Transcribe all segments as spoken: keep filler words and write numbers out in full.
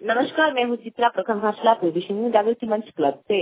नमस्कार, मैं हूँ चित्रा प्रखंड घाटला विश्व जागृति मंच क्लब से।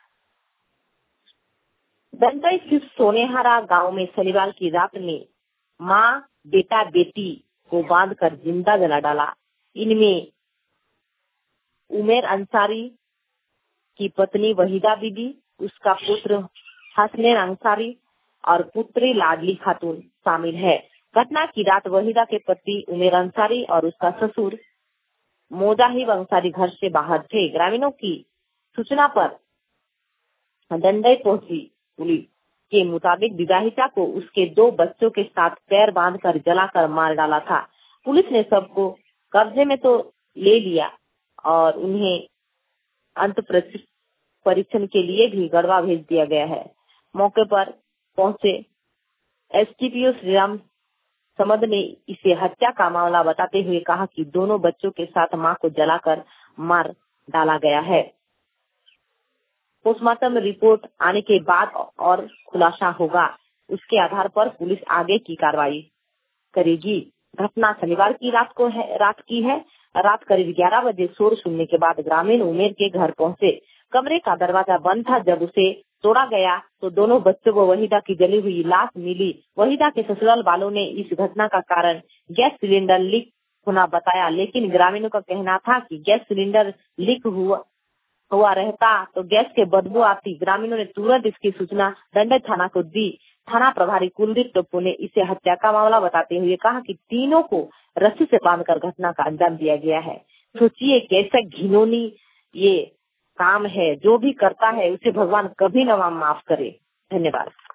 दंतई स्थित सोनेहारा गांव में शनिवार की रात में माँ बेटा बेटी को बांधकर जिंदा जला डाला। इनमें उमेर अंसारी की पत्नी वहीदा बीबी, उसका पुत्र हसनैन अंसारी और पुत्री लाडली खातून शामिल है। घटना की रात वहीदा के पति उमेर अंसारी और उसका ससुर मोजाहिब अंसारी घर से बाहर थे। ग्रामीणों की सूचना पर दंडई पहुंची पुलिस के मुताबिक विवाहिता को उसके दो बच्चों के साथ पैर बांधकर जलाकर मार डाला था। पुलिस ने सबको कब्जे में तो ले लिया और उन्हें अंत परीक्षण के लिए भी गढ़वा भेज दिया गया है। मौके पर पहुंचे एसटीपीओ श्रीराम समद ने इसे हत्या का मामला बताते हुए कहा कि दोनों बच्चों के साथ मां को जलाकर मार डाला गया है। पोस्टमार्टम रिपोर्ट आने के बाद और खुलासा होगा, उसके आधार पर पुलिस आगे की कार्रवाई करेगी। घटना शनिवार की रात को है रात की है। रात करीब ग्यारह बजे शोर सुनने के बाद ग्रामीण उमेर के घर पहुंचे। कमरे का दरवाजा बंद था। जब उसे तोड़ा गया तो दोनों बच्चों को वहीदा की जली हुई लाश मिली। वहीदा के ससुराल वालों ने इस घटना का कारण गैस सिलेंडर लीक होना बताया, लेकिन ग्रामीणों का कहना था कि गैस सिलेंडर लीक हुआ हुआ रहता तो गैस के बदबू आती। ग्रामीणों ने तुरंत इसकी सूचना दंडई थाना को दी। थाना प्रभारी कुलदीप टप्पू ने इसे हत्या का मामला बताते हुए कहा कि तीनों को रस्सी से बांधकर घटना का अंजाम दिया गया है। सोचिए कैसे घिनौनी ये काम है। जो भी करता है उसे भगवान कभी न माफ करे। धन्यवाद।